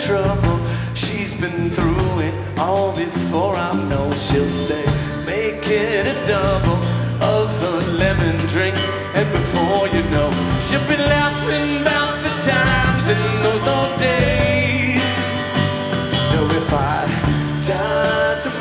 trouble. She's been through it all before. I know she'll say, make it a double of her lemon drink. And before you know, she'll be laughing about the times in those old days.